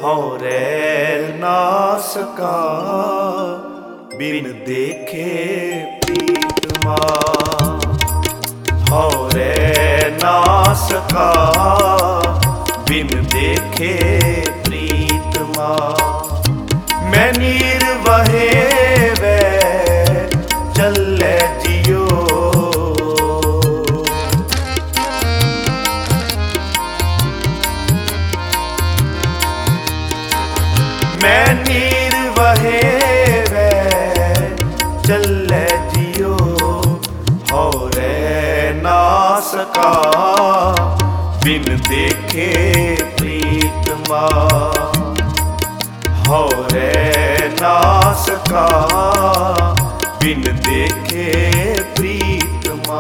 हौरे ना सका बिन देखे प्रीतमा। हौरे ना सका बिन देखे प्रीतमा। मैं नीर वहे वे चले जियो। मैं नीर वहे वे चले जियो। हौरे ना सका बिन देखे प्रीतमा। हौरे ना सका बिन देखे प्रीतमा।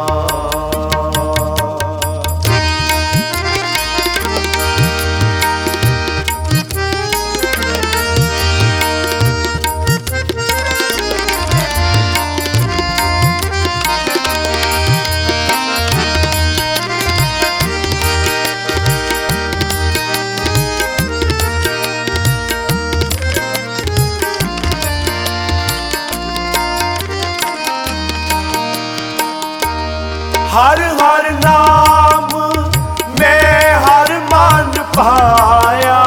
हर हर नाम मैं हर मान पाया।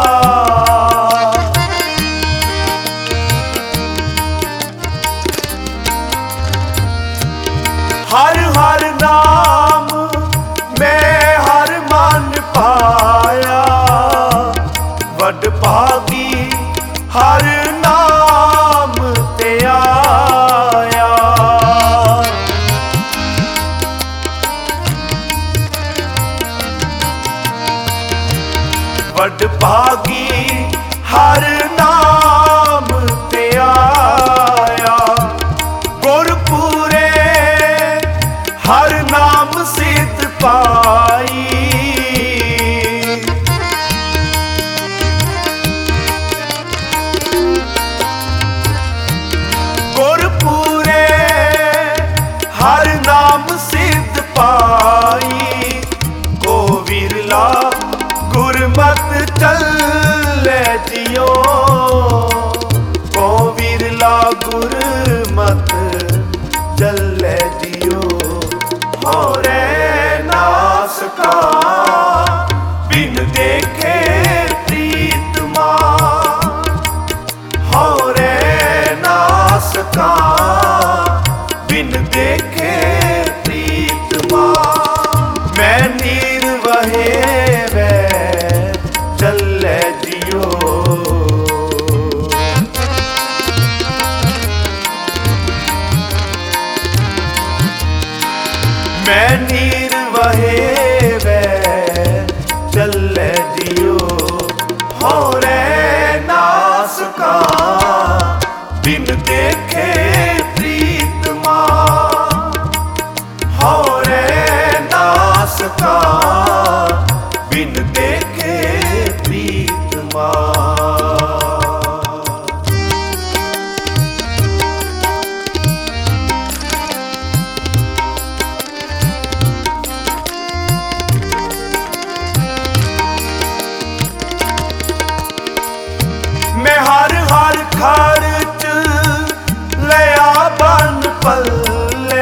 हर हर नाम मैं हर मान पाया। वड भागी हर नाम ते आया। वड भागी हर नाम ते आया। गुरपुरे हर नाम सिद्ध पाई। गुरपुरे हर नाम सिद्ध पाई। को विरला गुरमत चले जियो। को विरला गुरमत चले जियो। हौरे ना सका बिन देखे प्रीतमा। हौरे ना सका बिन देखे प्रीतमा। मैं नीर वहे वे चले जियो। मैं नीर वहे वे चले जियो। हौरे ना सका बिन देखे प्रीतमा। हौरे ना सका बिन देखे प्रीतमा। मैं हर हर खर्च लिया बन पल्ले।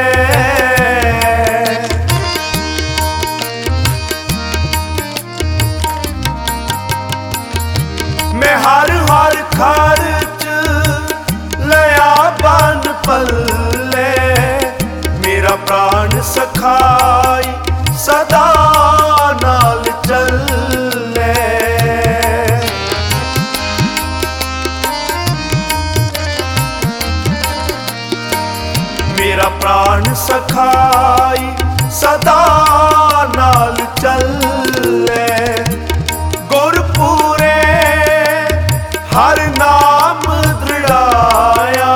मैं हर हर खर्च लिया बन पल्ले। मेरा प्राण सखाई सदा नाल चले। मेरा प्राण सखाई सदा नाल चले। गुरपुरे हर नाम दृढ़ाया।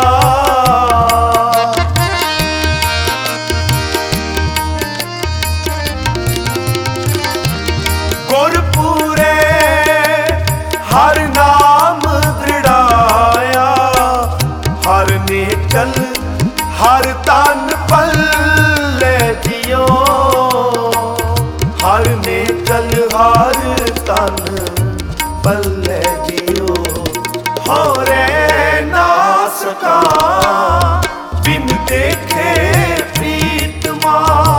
गुरपुरे हर नाम दृढ़ाया। हर ने चल हर तन पल्ले जियो। हर ने चल हर तन पल्ले जियो हो रे ना सका बिन देखे प्रीतमा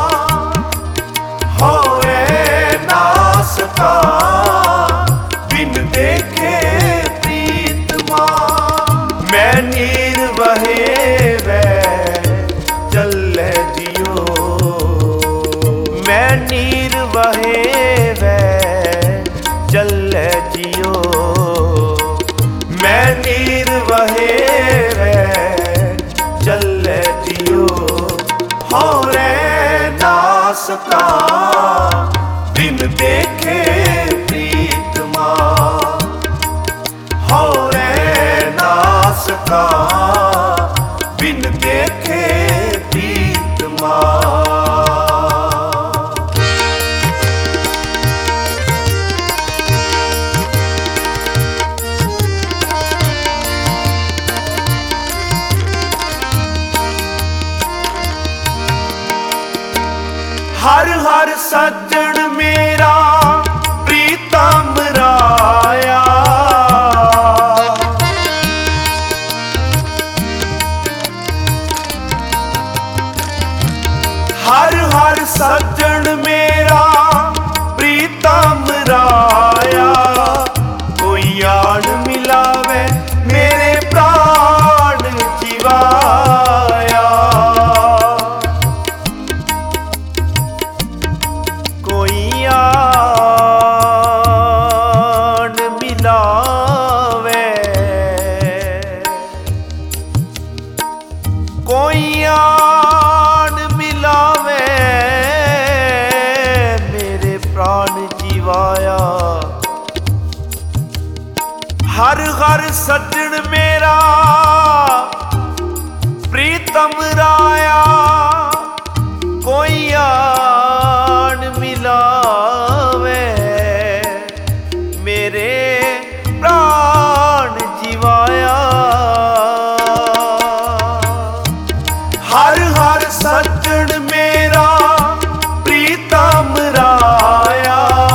हो रे ना सका बिन देखे प्रीतमा मैं नीर वहे वे चले जियो मैं नीर वहे वे चले जियो मैं नीर वहे वे चले जियो हो रे ना सका बिन देखे प्रीतमा हो रे ना सका बिन देखे प्रीतमा हर हर सज्जन मेरा प्रीतम राया हर हर सज्जन मेरा प्रीतम राया कोई आड़ मिलावे मेरे प्राण जीवाया कोई आड़ मिलावे कोई आड़ मिलावे मेरे प्राण जीवाया हर हर सज्जन मेरा प्रीतम राया कोई आड़ मिलावे मेरे प्राण जीवाया हर हर सज्जन मेरा प्रीतम राया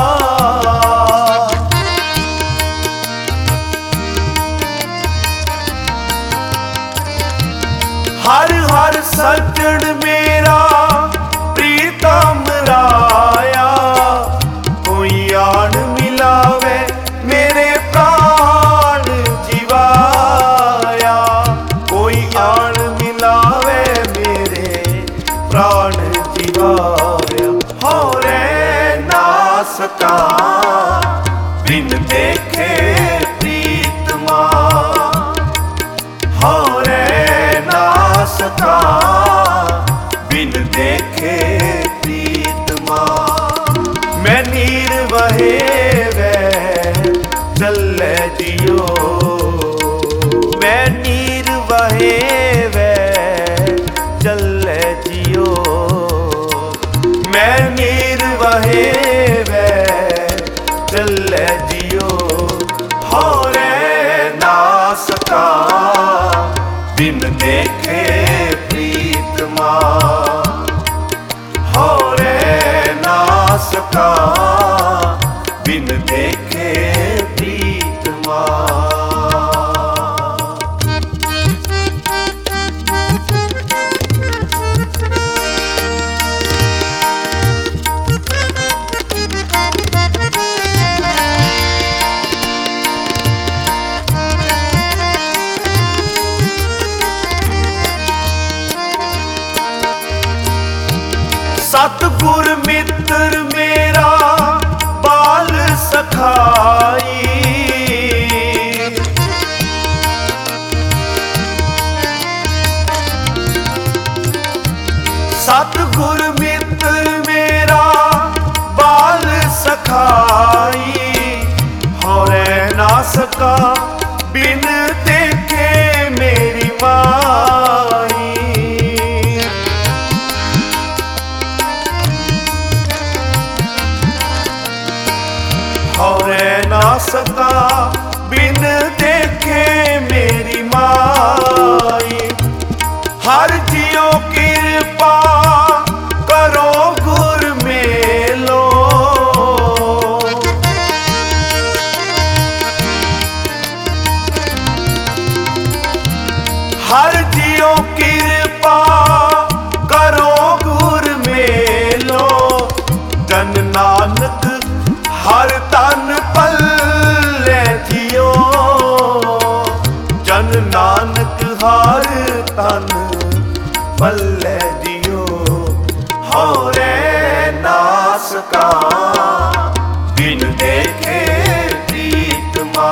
हर हर सज्जन मेरा प्रीतम राया कोई आड़ मिलावे मेरे प्राण जीवाया कोई आड़ मिलावे मेरे प्राण जीवाया हो रे ना सका बिन देखे प्रीतमा हो रे ना सका बिन देखे प्रीतमा मैं नीर वहे वे चले जियो मैं नीर वहे वे चले जियो मैं नीर वहे वे चले जियो हो रे ना सका बिन देखे प्रीतमा हो रे ना सका बिन देखे प्रीतमा सतगुर मित्र मेरा बाल सखाई सतगुर मित्र मेरा बाल सखाई हो रे ना सका बिन देखे मेरी माई हो रे ना सका बिन देखे मेरी माई हर जियो कृपा करो गुर मेलो देखे प्रीतमा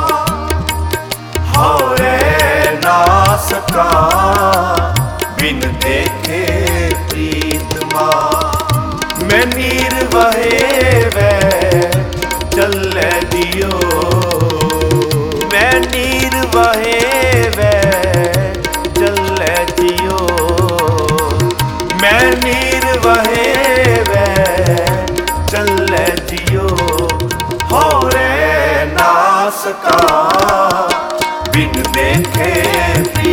हौरे ना सका बिन देखे प्रीतमा मैं नीर वहे वै चले दियो मैं नीर वहे वै चले दियो मैं नीर वहे वै चले जियो हौरे ना सका बिन देखे